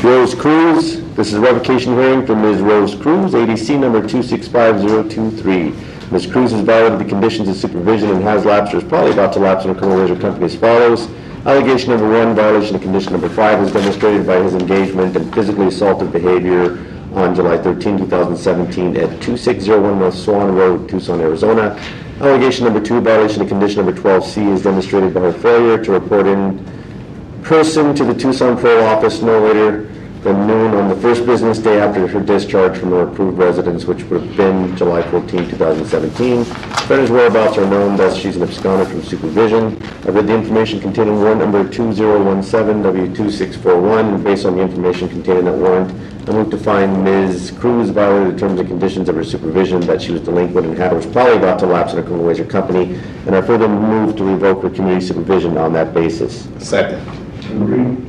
Rose Cruz. This is a revocation hearing for Ms. Rose Cruz, ADC number 265023. Ms. Cruz has violated the conditions of supervision and has lapsed or is probably about to lapse in a criminal leisure company as follows. Allegation number 1, violation of condition number 5 was demonstrated by his engagement in physically assaultive behavior on July 13, 2017 at 2601 North Swan Road, Tucson, Arizona. Allegation number 2, violation of condition number 12C is demonstrated by her failure to report in person to the Tucson Parole Office no later than noon on the first business day after her discharge from her approved residence, which would have been July 14, 2017. Offender's whereabouts are known, thus she's an absconder from supervision. I've read the information contained in warrant number 2017-W2641, and based on the information contained in that warrant, I move to find Ms. Cruz violated the terms and conditions of her supervision, that she was delinquent and had or was probably about to lapse in a criminal leisure company, and I further move to revoke her community supervision on that basis. Second. Agreed.